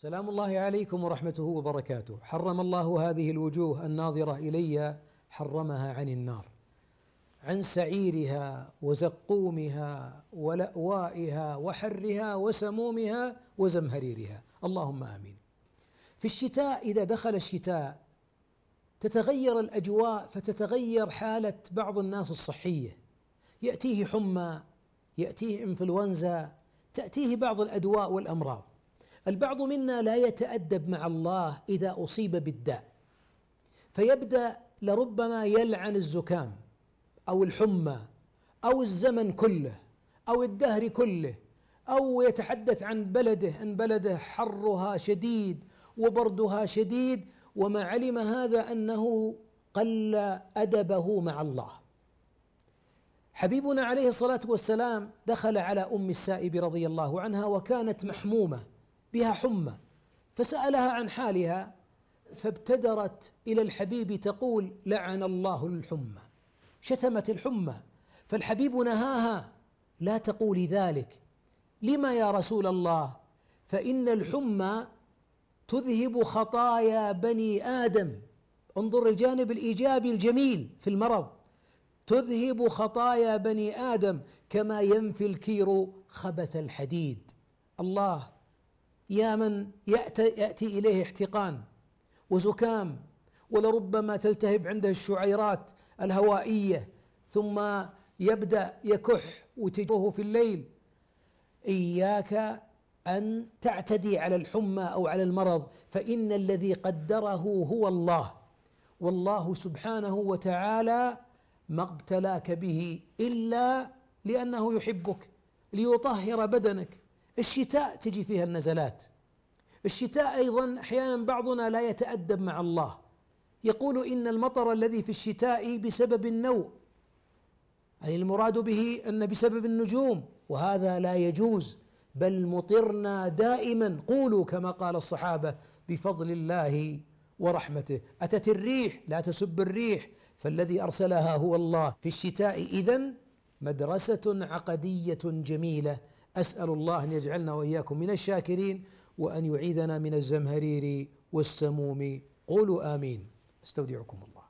سلام الله عليكم ورحمته وبركاته. حرم الله هذه الوجوه الناظرة إلي، حرمها عن النار، عن سعيرها وزقومها ولأوائها وحرها وسمومها وزمهريرها، اللهم آمين. في الشتاء إذا دخل الشتاء تتغير الأجواء، فتتغير حالة بعض الناس الصحية، يأتيه حمى، يأتيه إنفلونزا، تأتيه بعض الأدواء والأمراض. البعض منا لا يتأدب مع الله إذا أصيب بالداء، فيبدأ لربما يلعن الزكام أو الحمى أو الزمن كله أو الدهر كله، أو يتحدث عن بلده أن بلده حرها شديد وبردها شديد، وما علم هذا أنه قل أدبه مع الله. حبيبنا عليه الصلاة والسلام دخل على أم السائب رضي الله عنها وكانت محمومة بها حمى، فسألها عن حالها، فابتدرت إلى الحبيب تقول: لعن الله الحمى، شتمت الحمى. فالحبيب نهاها: لا تقولي ذلك. لما يا رسول الله؟ فإن الحمى تذهب خطايا بني آدم. انظر الجانب الإيجابي الجميل في المرض، تذهب خطايا بني آدم كما ينفي الكير خبث الحديد. الله يا من يأتي إليه احتقان وزكام، ولربما تلتهب عنده الشعيرات الهوائية، ثم يبدأ يكح وتجوه في الليل. إياك أن تعتدي على الحمى أو على المرض، فإن الذي قدره هو الله، والله سبحانه وتعالى ما ابتلاك به إلا لأنه يحبك ليطهر بدنك. الشتاء تجي فيها النزلات. الشتاء أيضا أحيانا بعضنا لا يتأدب مع الله، يقول إن المطر الذي في الشتاء بسبب النوء، أي المراد به أن بسبب النجوم، وهذا لا يجوز، بل مطرنا دائما، قولوا كما قال الصحابة: بفضل الله ورحمته. أتت الريح، لا تسب الريح، فالذي أرسلها هو الله. في الشتاء إذن مدرسة عقدية جميلة. أسأل الله أن يجعلنا وإياكم من الشاكرين، وأن يعيذنا من الزمهرير والسموم. قولوا آمين. استودعكم الله.